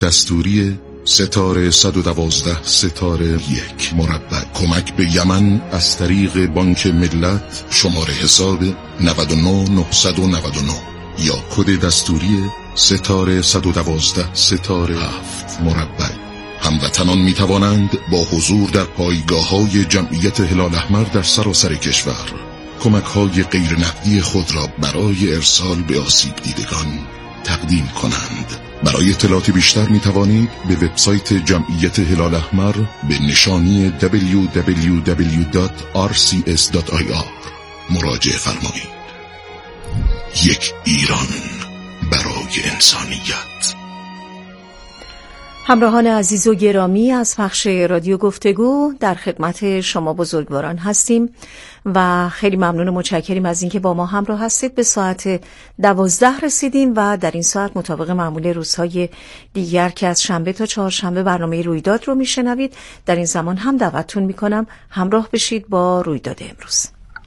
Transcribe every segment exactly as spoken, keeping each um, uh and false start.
دستوری ستاره صد و دوازده ستاره یک مربع. کمک به یمن از طریق بانک ملت. شماره حساب نود و نه نهصد و نود و نه یا کد دستوری ستاره صد و دوازده ستاره هفت مربع. هموطنان می توانند با حضور در پایگاه‌های جمعیت هلال احمر در سراسر کشور کمک‌های غیر نقدی خود را برای ارسال به آسیب دیدگان تقدیم کنند. برای اطلاعات بیشتر می توانید به وبسایت جمعیت هلال احمر به نشانی دبلیو دبلیو دبلیو دات آر سی اس دات آی آر مراجعه فرمایید. یک ایران برای انسانیت. همراهان عزیز و گرامی از پخش رادیو گفتگو در خدمت شما بزرگواران هستیم و خیلی ممنون و متشکریم از اینکه با ما همراه هستید. به ساعت دوازده رسیدیم و در این ساعت مطابق معمول روزهای دیگر که از شنبه تا چهارشنبه برنامه رویداد رو میشنوید، در این زمان هم دعوتتون میکنم همراه بشید با رویداد امروز.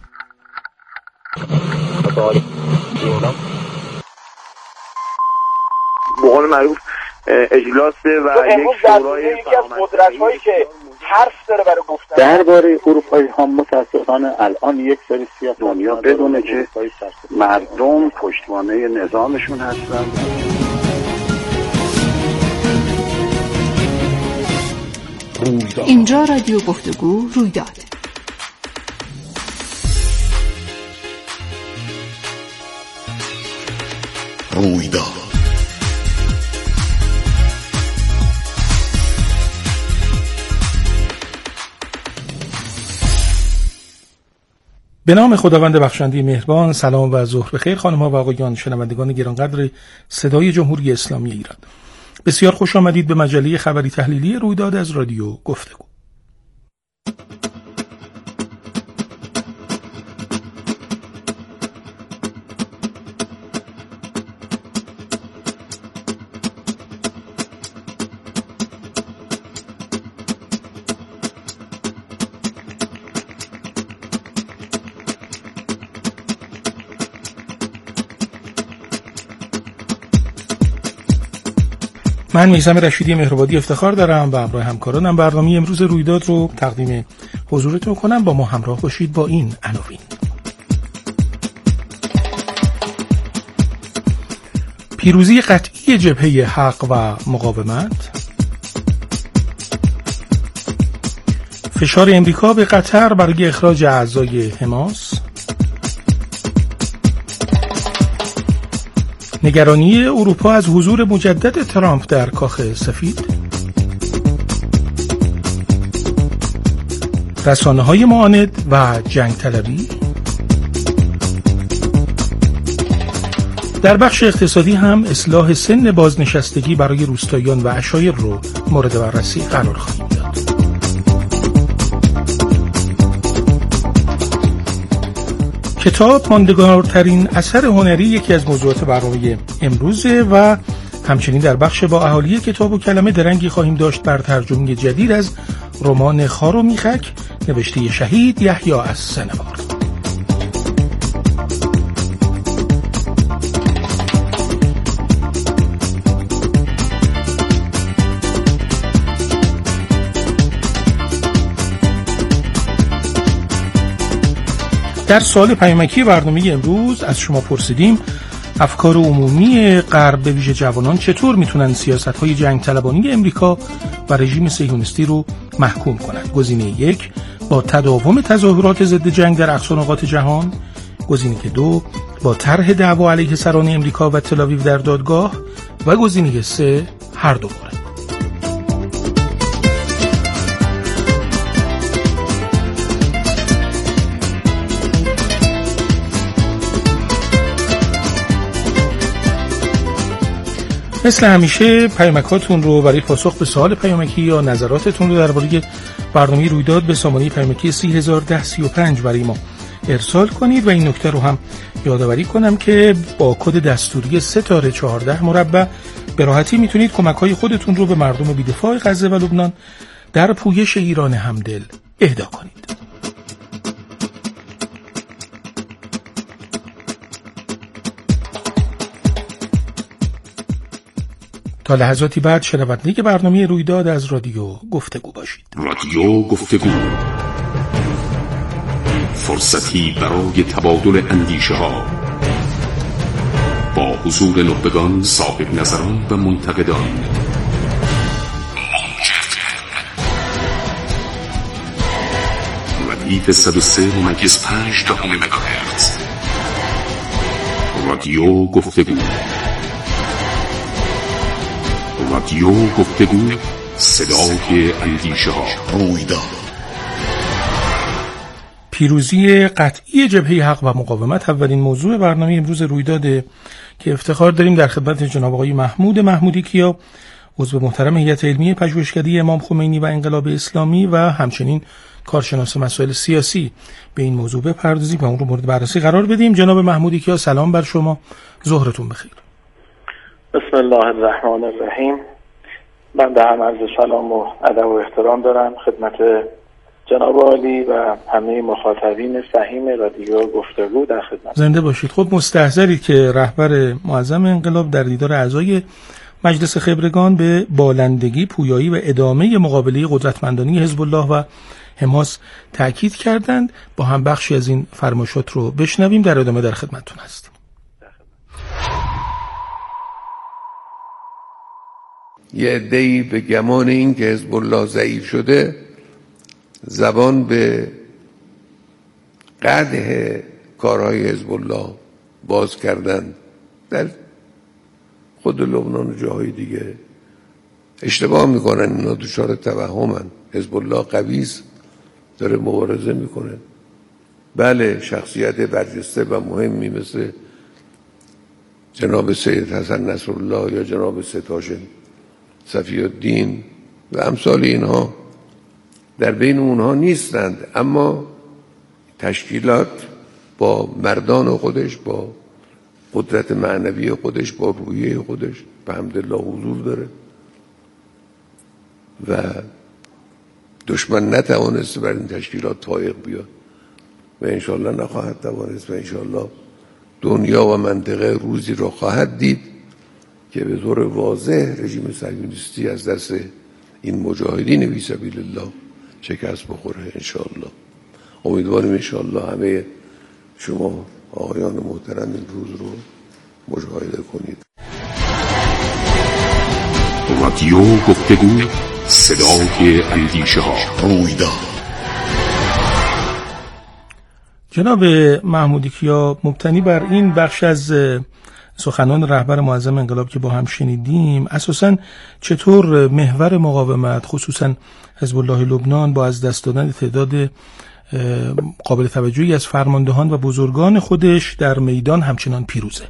به قول معروف اجلاسه و یک شورای یکی از قدرت‌هایی که حرف داره برای گفتن درباره اروپایی ها. متاسفانه الان یک سری سیاست دنیا بدونه که مردم پشتوانه نظامشون هستن. اینجا رادیو گفتگو رویداد. رویداد به نام خداوند بخشنده مهربان. سلام و ظهر بخیر خانم‌ها و آقایان، شنوندگان گرانقدر صدای جمهوری اسلامی ایران. بسیار خوش آمدید به مجله خبری تحلیلی رویداد از رادیو گفتگو. من میثم رشیدی مهرآبادی افتخار دارم و همراه همکارانم برنامه امروز رویداد رو تقدیم حضورتون کنم. با ما همراه باشید با این عناوین: پیروزی قطعی جبهه حق و مقاومت، فشار امریکا به قطر برای اخراج اعضای حماس، نگرانی اروپا از حضور مجدد ترامپ در کاخ سفید، رسانه‌های معاند و جنگ طلبی. در بخش اقتصادی هم اصلاح سن بازنشستگی برای روستاییان و عشایر رو مورد بررسی قرار خواهیم داد. کتاب ماندگارترین اثر هنری یکی از موضوعات برنامه امروزه و همچنین در بخش با اهالی کتاب و کلمه درنگی خواهیم داشت بر ترجمه جدید از رمان خار و میخک نوشته شهید یحیی از سنوار. در سوال پیامکی برنامه امروز از شما پرسیدیم افکار عمومی غرب به ویژه جوانان چطور میتونن سیاست‌های جنگ طلبانی امریکا و رژیم صهیونیستی رو محکوم کنند. گزینه یک: با تداوم تظاهرات ضد جنگ در اقصا نقاط جهان. گزینه دو: با طرح دعوا علیه سران امریکا و تل‌آویو در دادگاه. و گزینه سه: هر دو مورد. مثل همیشه پیامکاتون رو برای پاسخ به سوال پیامکی یا نظراتتون رو درباره برنامه رویداد به سامانه پیامکی سی هزار و ده سی و پنج برای ما ارسال کنید و این نکته رو هم یادآوری کنم که با کد دستوری ستاره چهارده مربع به راحتی میتونید کمک‌های خودتون رو به مردم بی‌دفاع غزه و لبنان در پویش ایران همدل اهدا کنید. تا لحظاتی بعد شنونده برنامه رویداد از رادیو گفتگو باشید. رادیو گفتگو، فرصتی برای تبادل اندیشه ها با حضور نخبگان، صاحب نظران و منتقدان. ردیف صد و سه ممیز پنج دهم مگاهرتز. رادیو گفتگو، رادیو گفتگو، صدای اندیشه ها. رویداد. پیروزی قطعی جبهه حق و مقاومت اولین موضوع برنامه امروز رویداده که افتخار داریم در خدمت جناب آقای محمود محمودی کیا، عضو محترم هیئت علمی پژوهشکده امام خمینی و انقلاب اسلامی و همچنین کارشناس مسائل سیاسی به این موضوع بپردازیم و اون رو مورد بررسی قرار بدیم. جناب محمودی کیا، سلام بر شما، ظهرتون بخیر. بسم الله الرحمن الرحیم. من به هم عرض سلام و ادب و احترام دارم خدمت جناب عالی و همه مخاطبین فهیم رادیو گفتگو در خدمت. زنده باشید. خب مستحضرید که رهبر معظم انقلاب در دیدار اعضای مجلس خبرگان به بالندگی، پویایی و ادامه مقابله قدرتمندانی حزب الله و حماس تأکید کردند. با هم بخشی از این فرمایشات رو بشنویم، در ادامه در خدمتتون هستیم. یه عده‌ای به گمان این که حزب الله ضعیف شده زبان به قدح کارهای حزب الله باز کردن در خود لبنان و جاهای دیگه. اشتباه میکنن، اینا دچار توهمن. حزب الله قویست، داره مبارزه میکنه. بله، شخصیت برجسته و مهمی مثل جناب سید حسن نصرالله یا جناب سید هاشم صفی الدین و امثال اینها در بین اونها نیستند، اما تشکیلات با مردان خودش، با قدرت معنوی خودش، با روحیه خودش به حمدالله حضور داره و دشمن نتوانست بر این تشکیلات فائق بیاد و انشالله نخواهد توانست و انشالله دنیا و منطقه روزی را خواهد دید که به طور واضح رژیم صهیونیستی از دست این مجاهدین فی سبیل الله شکست بخوره. انشالله امیدواریم انشالله همه شما آقایان محترم این روز رو مشاهده کنید. رادیو گفتگو، صدای اندیشه ها. رویداد. جناب محمودی کیا، مبتنی بر این بخش از سخنان رهبر معظم انقلاب که با هم شنیدیم، اساساً چطور محور مقاومت خصوصاً حزب الله لبنان با از دست دادن تعداد قابل توجهی از فرماندهان و بزرگان خودش در میدان همچنان پیروزه؟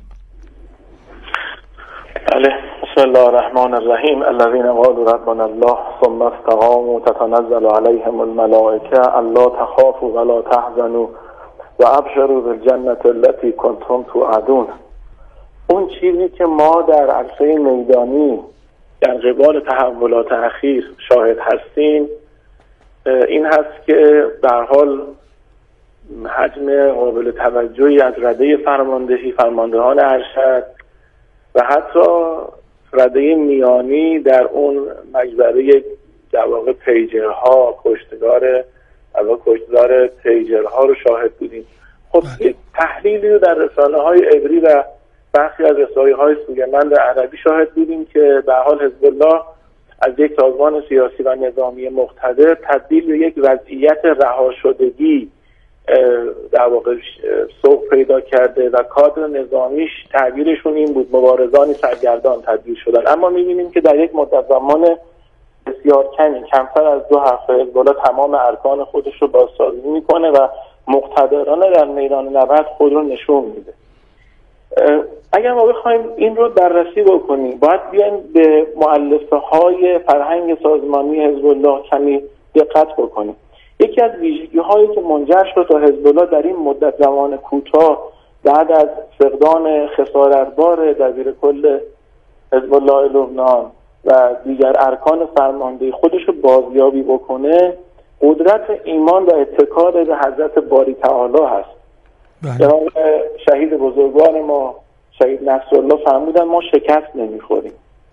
بله، بسم الله الرحمن الرحیم. الذين قالوا ربنا الله ثم استقاموا تتنزل عليهم الملائكه الا تخافوا ولا تحزنوا وابشروا بالجنه التي كنتم توعدون. اون چیزی که ما در عرصه میدانی در قبال تحولات اخیر شاهد هستیم این هست که به هر حال حجم قابل توجهی از رده فرماندهی، فرماندهان ارشد و حتی رده میانی در اون مجبره در واقع پیجرها، کشتگار و کشتگار پیجرها رو شاهد بودیم. خب یک تحلیلی رو در رسانه های عبری و برخی از رسانه های سوگمند عربی شاهد بودیم که به حال حزب الله از یک سازمان سیاسی و نظامی مقتدر تبدیل به یک وضعیت رها شدگی در واقع سوق پیدا کرده و کادر نظامیش تعبیرشون این بود مبارزانی سرگردان تبدیل شدن. اما می‌بینیم که در یک مدت زمان بسیار کمی، کمتر از دو هفته، حزب الله تمام ارکان خودش رو بازسازی میکنه و مقتدرانه در میدان نبرد خود رو نشون میده. اگر ما بخوایم این رو بررسی بکنیم باید بیایم به مؤلفه های فرهنگ سازمانی حزب الله کمی دقت بکنیم. یکی از ویژگی هایی که منجر شد تا حزب الله در این مدت زمان کوتاه بعد از فقدان خسارتبار دبیر کل حزب الله لبنان و دیگر ارکان فرمانده خودش رو بازیابی بکنه، قدرت ایمان و اتکا به حضرت باری تعالی هست. جناب شهید بزرگوار ما شهید نصرالله فرمودن ما شکست نمیخوریم.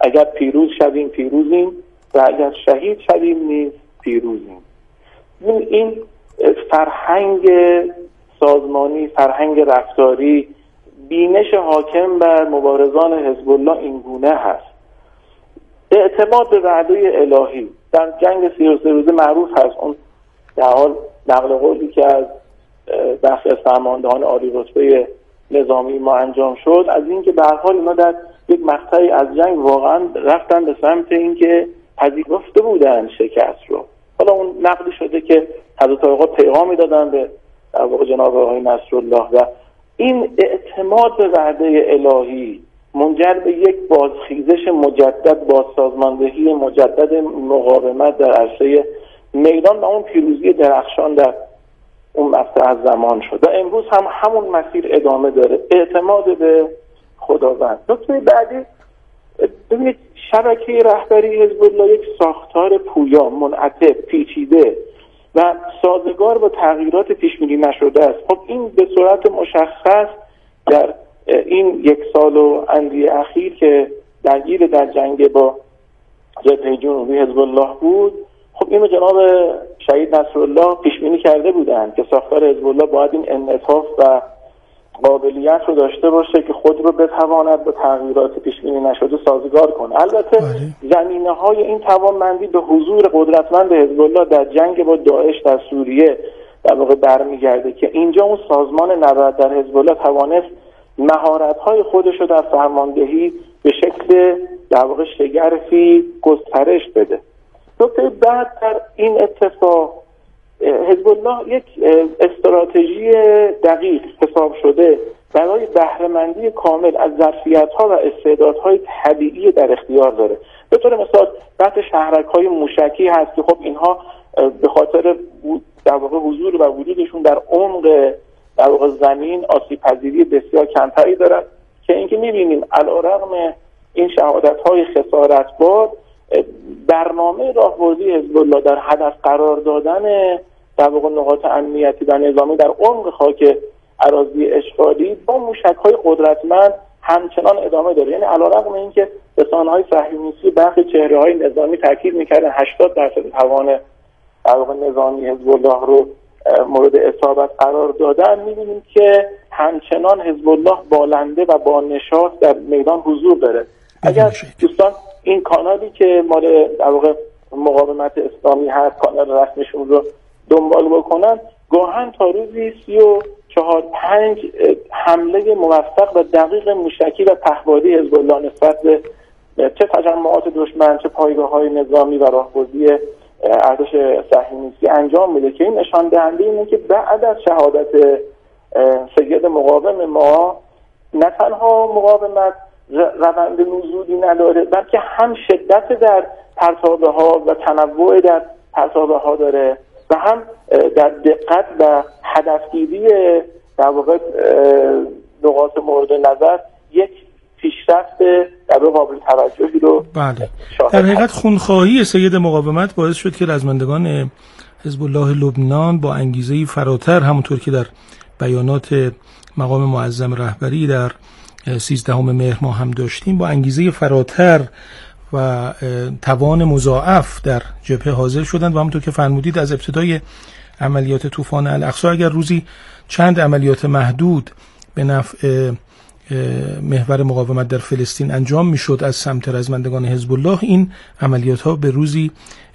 اگر پیروز شویم پیروزیم و اگر شهید شویم نیز پیروزیم. این فرهنگ سازمانی، فرهنگ رفتاری، بینش حاکم بر مبارزان حزب الله این گونه هست. اعتماد به وعده الهی در جنگ سی و سه روزه معروف هست. اون در حال نقل قولی که از بخش از فرماندهان عالی رتبه نظامی ما انجام شد از اینکه به هر حال اینا در یک مقطعی از جنگ واقعا رفتن به سمت اینکه پذیرفته بودن شکست رو. حالا اون نقلی شده که حضرت آقا پیغامی دادن به در واقع جناب آقای نصرالله و این اعتماد به وعده الهی منجر به یک بازخیزش مجدد، بازسازماندهی مجدد مقاومت در عرصه میدان و اون پیروزی درخشان در اون مقطع از زمان شد و امروز هم همون مسیر ادامه داره. اعتماد به خداوند. نکته بعدی، ببینید شبکه رهبری حزب الله یک ساختار پویا، منعطف، پیچیده و سازگار با تغییرات پیش بینی نشده است. خب این به صورت مشخص در این یک سال و اندی اخیر که درگیر در جنگ با جبهه جنوبی حزب الله بود، خب اینو جناب شهید نصرالله پیش بینی کرده بودند که ساختار حزب الله باید این انعطاف و قابلیت رو داشته باشه که خود رو بتواند با تغییرات پیش بینی نشده سازگار کنه. البته زمینه های این توانمندی به حضور قدرتمند حزب الله در جنگ با داعش در سوریه در واقع برمیگرده که اینجا اون سازمان نبرد در حزب الله توانست مهارت های خودش رو در فرماندهی به شکل در واقع شگرفی گسترش بده. نکته بعد در این اتفاق حزب الله یک استراتژی دقیق حساب شده برای بهره‌مندی کامل از ظرفیت‌ها و استعدادهای طبیعی در اختیار داره. به طور مثال بحث شهرک‌های موشکی هست که خب اینها به خاطر در واقع حضور و وجودشون در عمق در واقع زمین آسیب‌پذیری بسیار کمتری دارد که اینکه می‌بینیم علی‌رغم این شهادت‌های خسارتبار برنامه راهبردی حزب الله در هدف قرار دادن در واقع نقاط امنیتی و نظامی در عمق خاک اراضی اشغالی با موشک‌های قدرتمند همچنان ادامه داره. یعنی علی‌رغم اینکه رسانه‌های صهیونیستی برخی چهره‌های نظامی تاکید می‌کردن هشتاد درصد توان در واقع نظامی حزب الله رو مورد اصابت قرار دادن، می‌بینیم که همچنان حزب الله بالنده و با نشاط در میدان حضور داره. اگر دوستان این کانالی که مال در واقع مقاومت اسلامی هست، کانال رسمیشون رو دنبال بکنن، گاهن تا روزی سی و چهار پنج حمله موفق و دقیق موشکی و پهپادی حزب الله نسبت به چه تجمعات دشمن چه پایگاه‌های نظامی و راهبردی ارتش صهیونیستی انجام میده که این نشان دهنده اینه که بعد از شهادت سید مقاوم ما نه تنها مقاومت روند نزولی نداره بلکه هم شدت در پرتابه ها و تنوع در پرتابه ها داره و هم در دقت و هدفگیری در واقع نقاط مورد نظر یک پیشرفت در قابل توجهی رو بله. در حقیقت خونخواهی سید مقاومت باعث شد که رزمندگان حزب الله لبنان با انگیزه فراتر، همونطور که در بیانات مقام معظم رهبری در سیزدهم مهر ما هم داشتیم، با انگیزه فراتر و توان مضاعف در جبهه حاضر شدند و همونطور که فرمودید از ابتدای عملیات طوفان الاقصی اگر روزی چند عملیات محدود به نفع محور مقاومت در فلسطین انجام میشد از سمت رزمندگان حزب الله، این عملیات ها به روزی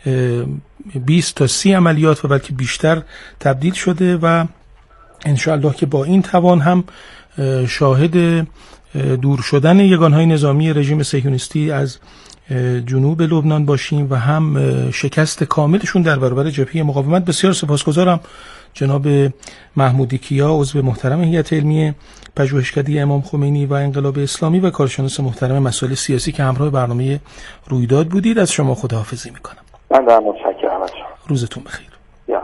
بیست تا سی عملیات و بلکه بیشتر تبدیل شده و انشاءالله که با این توان هم شاهد دور شدن یگانهای نظامی رژیم صهیونیستی از جنوب لبنان باشیم و هم شکست کاملشون در برابر جبهه مقاومت. بسیار سپاسگزارم جناب محمودی کیا، عضو محترم هیئت علمی پژوهشکده امام خمینی و انقلاب اسلامی و کارشناس محترم مسائل سیاسی که همراه برنامه رویداد بودید. از شما خداحافظی میکنم. من در متشکرم. روزتون بخیر. یا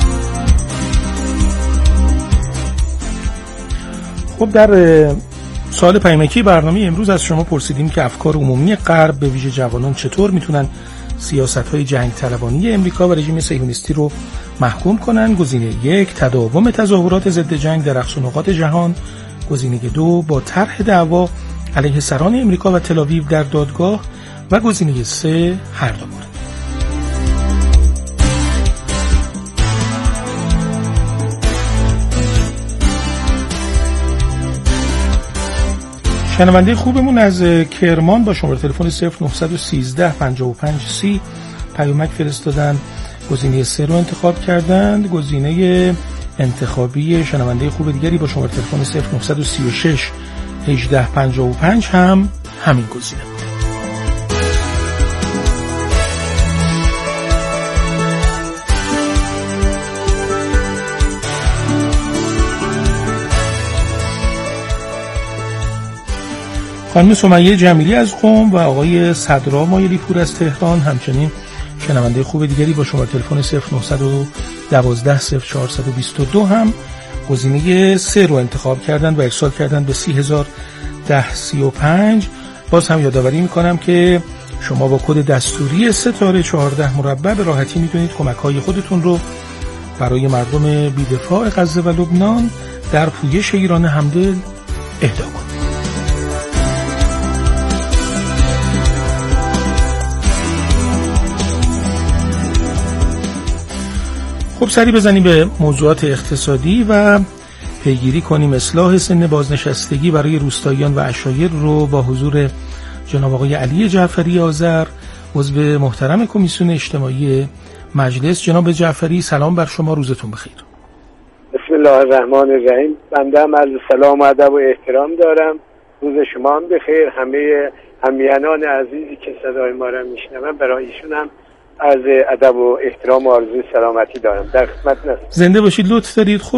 خب در سوال پیامکی برنامه امروز از شما پرسیدیم که افکار عمومی غرب به ویژه جوانان چطور میتونن سیاست‌های جنگ طلبانی امریکا و رژیم صهیونیستی رو محکوم کنن. گزینه یک، تداوم تظاهرات ضد جنگ در اقصا نقاط جهان. گزینه دو، با طرح دعوا علیه سران امریکا و تل‌آویو در دادگاه. و گزینه سه، هر دو مورد. شنونده خوبمون از کرمان با شماره تلفن صفر نه یک سه پنج پنج سی پیامک فرستادن، گزینه سه رو انتخاب کردند. گزینه انتخابی شنونده خوب دیگری با شماره تلفن صفر نه سه شش یک هشت پنج پنج هم همین گزینه. خانم سمیه جمیلی از قم و آقای صدرا مایلی پور از تهران همچنین شنونده خوب دیگری با شماره تلفن صفر نه یک دو صفر چهار دو دو هم گزینه سه رو انتخاب کردن و ارسال کردن به سی هزار و ده سی و پنج. باز هم یادآوری میکنم که شما با کد دستوری ستاره چهارده مربع به راحتی میتونید کمک‌های خودتون رو برای مردم بی‌دفاع غزه و لبنان در پویش ایران همدل اهدا کنید. خب سری بزنیم به موضوعات اقتصادی و پیگیری کنیم اصلاح سن بازنشستگی برای روستاییان و عشایر رو با حضور جناب آقای علی جعفری آذر، عضو محترم کمیسیون اجتماعی مجلس. جناب جعفری سلام بر شما، روزتون بخیر. بسم الله الرحمن الرحیم. بنده هم عرض سلام و ادب و احترام دارم. روز شما هم بخیر. همه همیهنان عزیزی که صدای ما را میشنون برای ایشون هم از ادب و احترام و آرزوی سلامتی دارم. در خدمت هستم. زنده باشید، لطف دارید. خب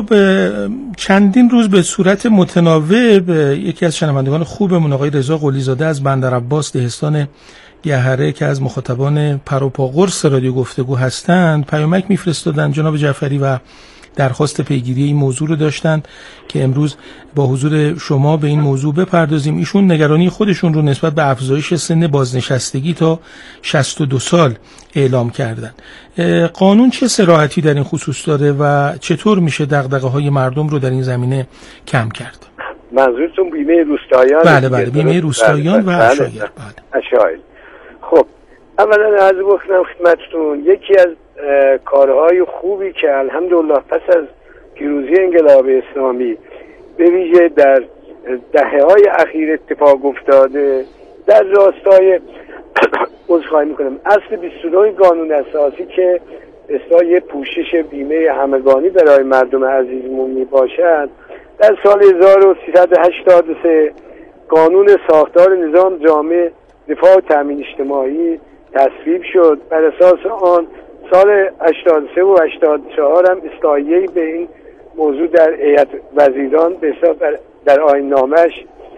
چندین روز به صورت متناوب یکی از شنوندگان خوبمون آقای رضا قلی زاده از بندرعباس دهستان گهره که از مخاطبان پروپا قرص رادیو گفتگو هستند پیامک میفرستادن جناب جعفری و درخواست پیگیری این موضوع رو داشتن که امروز با حضور شما به این موضوع بپردازیم. ایشون نگرانی خودشون رو نسبت به افزایش سن بازنشستگی تا شصت و دو سال اعلام کردن. قانون چه صراحتی در این خصوص داره و چطور میشه دغدغه‌های مردم رو در این زمینه کم کرد؟ منظورتون بیمه روستاییان؟ بله بله، بیمه روستاییان و عشایر. بله عشایر. خب اولا عرض بکنم خدمتتون یکی از کارهای خوبی که الحمدلله پس از پیروزی انقلاب اسلامی به ویژه در دهه‌های اخیر اتفاق افتاده در راستای عذرخواهی میکنم اصل بیست و نه قانون اساسی که اصلاح پوشش بیمه همگانی برای مردم عزیزمون میباشد، در سال هزار و سیصد و هشتاد و سه قانون ساختار نظام جامع دفاع و تامین اجتماعی تصویب شد. بر اساس آن سال هشتاد و سه و هشتاد و چهار هم اصلاحیه‌ای به این موضوع در هیئت وزیران به حساب در آیین نامش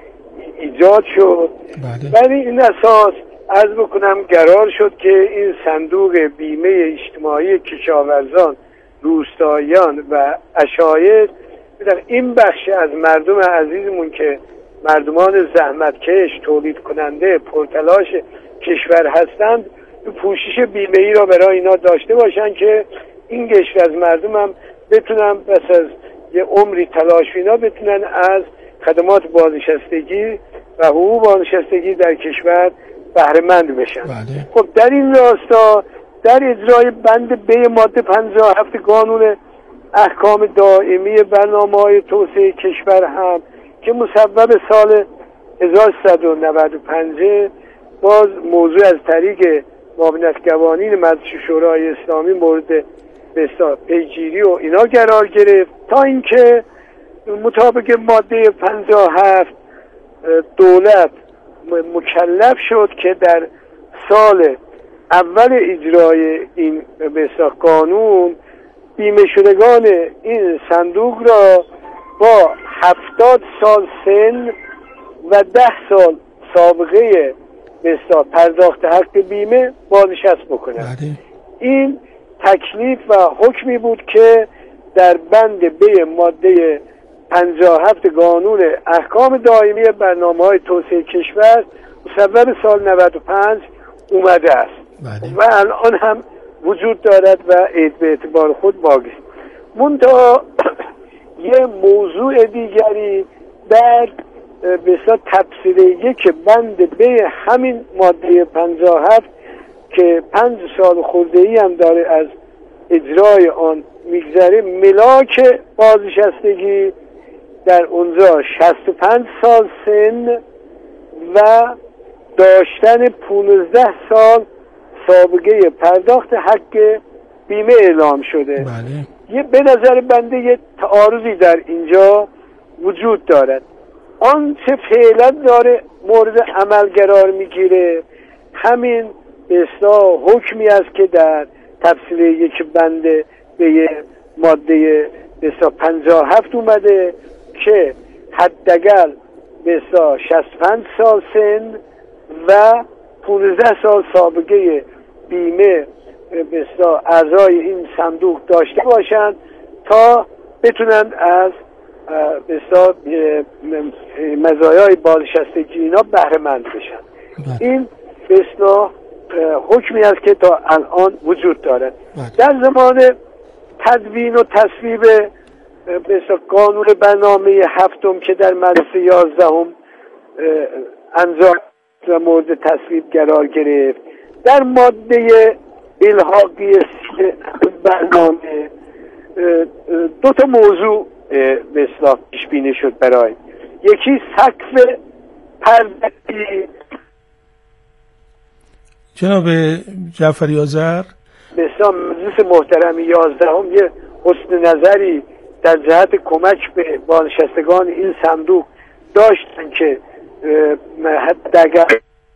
ایجاد شد. بر این اساس عرض بکنم قرار شد که این صندوق بیمه اجتماعی کشاورزان، روستاییان و عشایر در این بخش از مردم عزیزمون که مردمان زحمتکش، تولید کننده، پرتلاش کشور هستند پوشش بیمه ای را برای اینا داشته باشن که این قشر از مردم هم بتونن پس از یه عمری تلاش اینا بتونن از خدمات بازنشستگی و حقوق بازنشستگی در کشور بهره مند بشن. بله. خب در این راستا در اجرای بند ب ماده پنجاه و هفت قانون احکام دائمی برنامه‌های توسعه کشور هم که مصوب سال هزار و سیصد و نود و پنج باز موضوع از طریق معاونت قوانین مجلس شورای اسلامی مورد به پیگیری و اینا قرار گرفت تا اینکه مطابق ماده پنجاه و هفت دولت مکلف شد که در سال اول اجرای این به قانون بیمه شدگان این صندوق را با هفتاد سال سن و ده سال سابقه به پرداخت حق بیمه بازنشست بکنه. این تکلیف و حکمی بود که در بند ب ماده پنجاه و هفت قانون احکام دائمی برنامه‌های توسعه کشور مصوب سال نود و پنج اومده است بله. و الان هم وجود دارد و عید به اعتبار خود باقی است. منتها یه موضوع دیگری در بسیار تفسیر یک بند به همین ماده پنجاه و هفت که پنج سال خورده ای هم داره از اجرای آن میگذره، ملاک بازنشستگی در اونجا شصت و پنج سال سن و داشتن پانزده سال سابقه پرداخت حق بیمه اعلام شده. بله. یه به نظر بنده یه تعارضی در اینجا وجود دارد. آن چه فعلا داره مورد عمل قرار میگیره همین به اصطلاح حکمی است که در تفسیر یک بنده به ماده به اصطلاح پنجاه و هفت اومده که حداقل به اصطلاح شصت و پنج سال سن و پانزده سال سابقه بیمه به اصطلاح اعضای این صندوق داشته باشند تا بتونن از به اصطلاح مزایای بازنشستگی اینا بهره مند بشن. این به اصطلاح حکمی است که تا الان وجود دارد. در زمان تدوین و تصویب به اصطلاح قانون برنامه هفتم که در مجلس یازدهم انجام و مورد تصویب قرار گرفت، در ماده الحاقی برنامه دو تا موضوع به اصطلاح پیش بینی شد برای یکی سقف پرداختی. جناب جعفری آذر، به اصطلاح مجلس محترم یازدهم یه حسن نظری در جهت کمک به بازنشستگان این صندوق داشتن که حداقل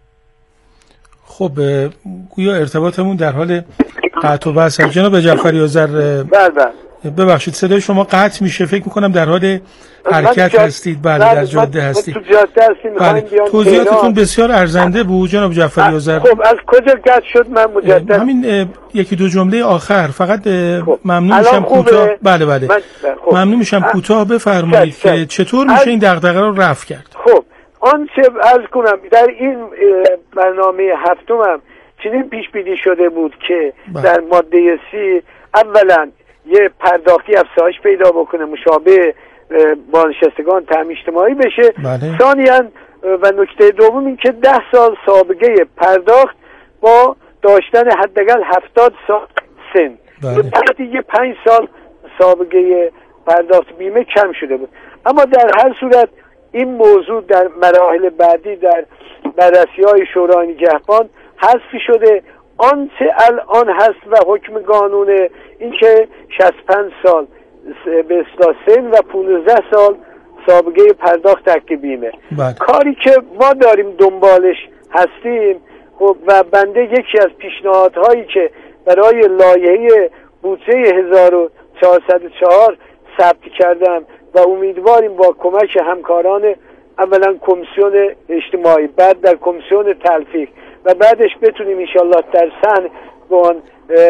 خب گویا ارتباطمون در حال قطع و وصل. جناب جعفری آذر بله ببخشید صدای شما قطع میشه، فکر میکنم در حال حرکت هستید. بله در جاده هستید. بله. توضیحاتتون بسیار ارزنده بود جناب جعفری آذر. خب از کجا قطع شد من مجدد همین یکی دو جمله آخر فقط خب. ممنون میشم کوتاه بله بله خب. ممنون میشم کوتاه بفرمایید که چطور میشه این دغدغه رو رفع کرد. خب آنچه عرض کنم در این برنامه هفتم هم چنین پیش بینی شده بود که بله. در ماده سی اولا یه پرداختی افزایش پیدا بکنه مشابه بازنشستگان تامین اجتماعی بشه. بله. ثانیاً و نکته دوم این که ده سال سابقه پرداخت با داشتن حداقل هفتاد سال سن. بله. دیگه پنج سال سابقه پرداخت بیمه کم شده بود. اما در هر صورت این موضوع در مراحل بعدی در بررسی‌های شورای نگهبان حذف شده. آنچه الان هست و حکم قانون این که شصت و پنج سال به اصطلاح سن و پانزده سال سابقه پرداخت حق بیمه. بله. کاری که ما داریم دنبالش هستیم خب و بنده یکی از پیشنهادهایی که برای لایحه بودجه هزار و چهارصد و چهار ثبت کردم و امیدواریم با کمک همکاران اولا کمیسیون اجتماعی بعد در کمیسیون تلفیق و بعدش بتونیم انشالله در سن با آن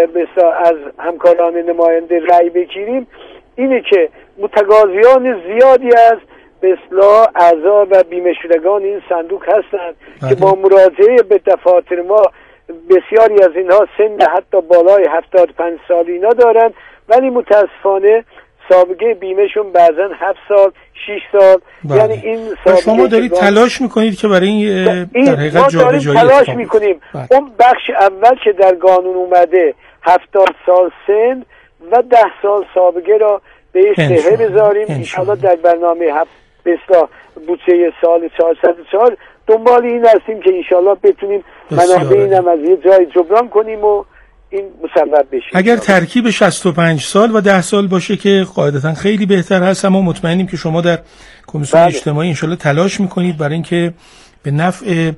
از همکاران نماینده رأی بگیریم اینه که متقاضیان زیادی از به اصطلاح اعضا و بیمه شدگان این صندوق هستند که با مراجعه به دفاتر ما بسیاری از اینها سن حتی بالای هفتاد و پنج سال اینا دارن ولی متاسفانه سابقه بیمهشون بعضا هفت سال شش سال بله. یعنی این سابقه شما دارید تلاش میکنید که برای این در حقیقت جابجایی تلاش میکنیم بله. اون بخش اول که در قانون اومده هفتاد سال سن و ده سال سابقه را به استحه بذاریم انشاءالله در برنامه هفت به اصلاح بودجه سال چهارصد و چهار دنبال این هستیم که انشاءالله بتونیم منابع اینم از یه جای جبران کنیم و این مصوب بشه. اگر ترکیب شصت و پنج سال و ده سال باشه که قاعدتا خیلی بهتر هست، اما مطمئنیم که شما در کمیسیون بله. اجتماعی انشالله تلاش میکنید برای اینکه به نفع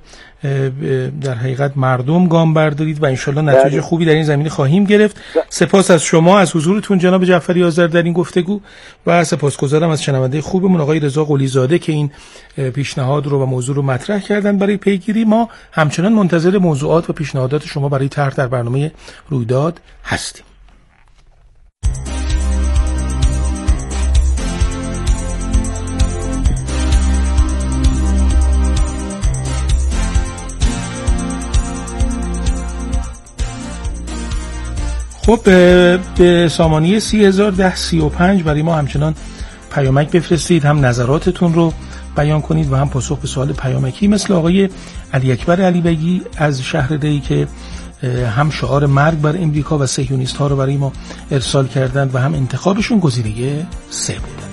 در حقیقت مردم گام بردارید و انشالله نتیجه بله. خوبی در این زمینه خواهیم گرفت. بله. سپاس از شما از حضورتون جناب جعفری آذر در این گفتگو و سپاسگزارم از شنونده خوبمون آقای رضا قلی زاده که این پیشنهاد رو و موضوع رو مطرح کردن برای پیگیری. ما همچنان منتظر موضوعات و پیشنهادات شما برای طرح در برنامه رویداد هستیم. خب به سامانه سی هزار و ده سی و پنج برای ما همچنان پیامک بفرستید، هم نظراتتون رو بیان کنید و هم پاسخ به سوال پیامکی مثل آقای علی اکبر علی بگی از شهر دی که هم شعار مرگ بر امریکا و صهیونیست ها رو برای ما ارسال کردند و هم انتخابشون گزینه سه بود.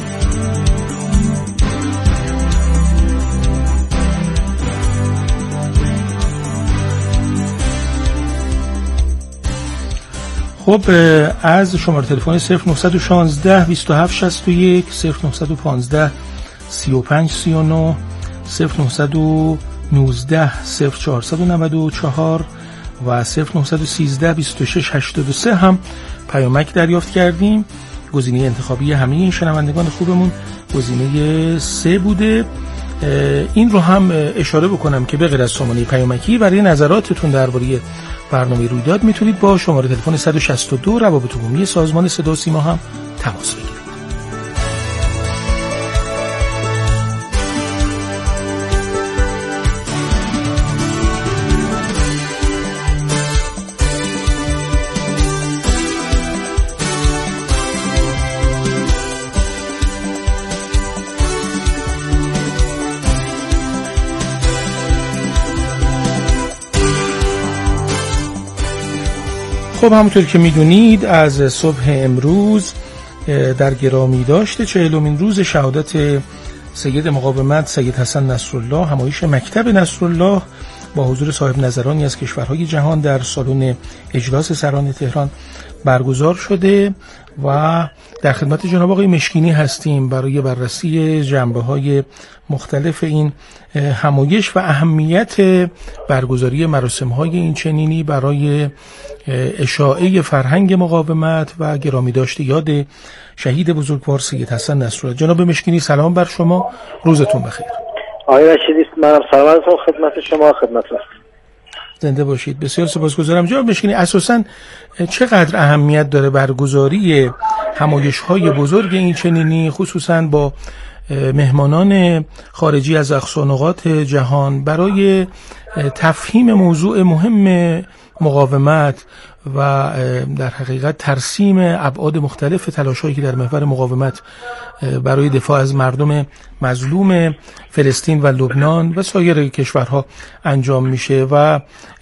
خب از شماره تلفن صفر نه یک شش بیست و هفت شصت و یک، صفر نه یک پنج سی و پنج سی و نه، صفر نه یک نه صفر چهار نه چهار و صفر نه یک سه بیست و شش هشتاد و سه هم پیامک دریافت کردیم. گزینه انتخابی همه این شنوندگان خوبمون گزینه سه بوده. این رو هم اشاره بکنم که به غیر از سامانه پیامکی برای نظراتتون درباره برنامه رویداد میتونید با شماره تلفن صد و شصت و دو روابط عمومی سازمان صدا و سیما هم تماس بگیرید. خب همونطور که میدونید از صبح امروز در گرامی داشته چهلمین روز شهادت سید مقاومت سید حسن نصرالله همایش مکتب نصرالله با حضور صاحب نظرانی از کشورهای جهان در سالن اجلاس سران تهران برگزار شده و در خدمت جناب آقای مشکینی هستیم برای بررسی جنبه‌های مختلف این همایش و اهمیت برگزاری مراسم‌های این چنینی برای اشاعه فرهنگ مقاومت و گرامی داشته یاد شهید بزرگوار سید حسن نصرالله. جناب مشکینی سلام بر شما، روزتون بخیر. آقای رشیدی منم سلام عرض خدمت شما، خدمت شما. زنده باشید. بسیار سپاسگزارم. جناب مشکینی اساساً چقدر اهمیت داره برگزاری همایش‌های بزرگ این چنینی خصوصاً با مهمانان خارجی از اقصی نقاط جهان برای تفهیم موضوع مهم مقاومت و در حقیقت ترسیم ابعاد مختلف تلاش‌هایی که در محور مقاومت برای دفاع از مردم مظلوم فلسطین و لبنان و سایر کشورها انجام میشه و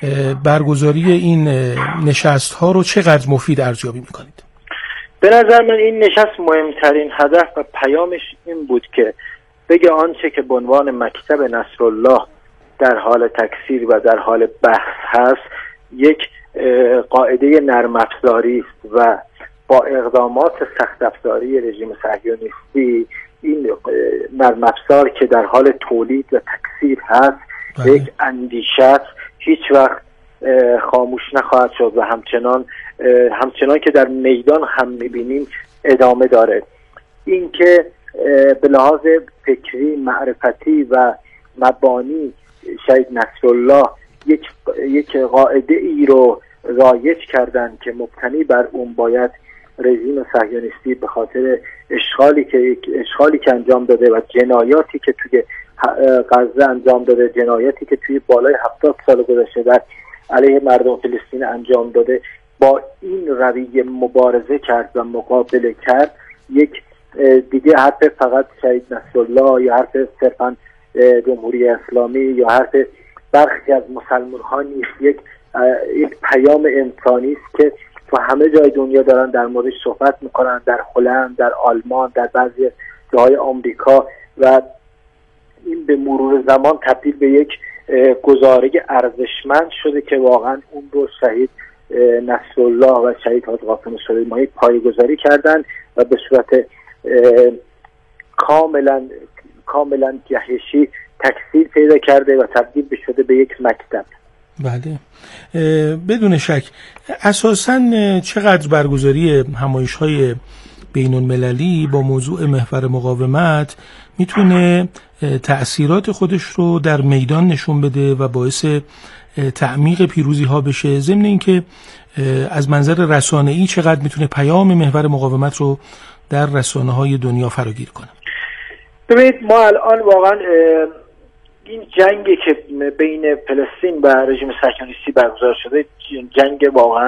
برگزاری این نشست‌ها رو چقدر مفید ارزیابی میکنید؟ به نظر من این نشست مهمترین هدف و پیامش این بود که بگه آنچه که به عنوان مکتب نصرالله در حال تکثیر و در حال بحث هست یک قاعده نرم افزاری است و با اقدامات سخت افزاری رژیم صهیونیستی این نرم افزار که در حال تولید و تکثیر هست بله. یک اندیشه است، هیچ وقت خاموش نخواهد شد و همچنان همچنان که در میدان هم میبینیم ادامه داره. این که به لحاظ فکری، معرفتی و مبانی شهید نصرالله یک یک قاعده ای رو رایج کردن که مبتنی بر اون باید رژیم صهیونیستی به خاطر اشغالی که اشغالی که انجام داده و جنایاتی که توی غزه انجام داده، جنایاتی که توی بالای هفتاد سال گذشته در علیه مردم فلسطین انجام داده، با این رویه مبارزه کرد و مقابله کرد. یک دیگه حرف فقط شهید نصرالله یا حرف صرفا جمهوری اسلامی یا حرف برخی از مسلمان ها نیست، یک یک پیام انسانی است که تو همه جای دنیا دارن در موردش صحبت میکنن، در هلند، در آلمان، در بعضی جاهای آمریکا، و این به مرور زمان تبدیل به یک گزاره ارزشمند شده که واقعا اون رو شهید نصرالله و شهید حاج قاسم سلیمانی پایه‌گذاری کردن و به صورت کاملا کاملا جهشی تکثیر پیدا کرده و تبدیل شده به یک مکتب. بله بدون شک. اساساً چقدر برگزاری همایش‌های بین المللی با موضوع محور مقاومت میتونه تأثیرات خودش رو در میدان نشون بده و باعث تعمیق پیروزی ها بشه، ضمن اینکه از منظر رسانه‌ای چقدر میتونه پیام محور مقاومت رو در رسانه های دنیا فراگیر کنه؟ ببینید ما الان واقعا این جنگی که بین فلسطین و رژیم صهیونیستی برگزار شده جنگ واقعا